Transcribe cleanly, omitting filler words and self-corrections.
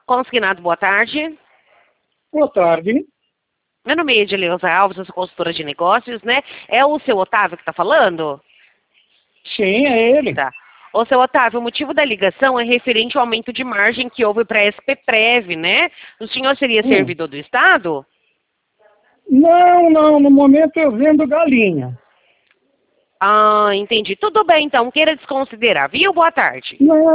Consignado, boa tarde. Boa tarde. Meu nome é Edileuza Alves, eu sou consultora de negócios, né? É o seu Otávio que está falando? Sim, é ele. Tá. Ô, seu Otávio, o motivo da ligação é referente ao aumento de margem que houve para a SPPrev, né? O senhor seria servidor do Estado? Não, no momento eu vendo galinha. Ah, entendi. Tudo bem, então, queira desconsiderar, viu? Boa tarde. Não,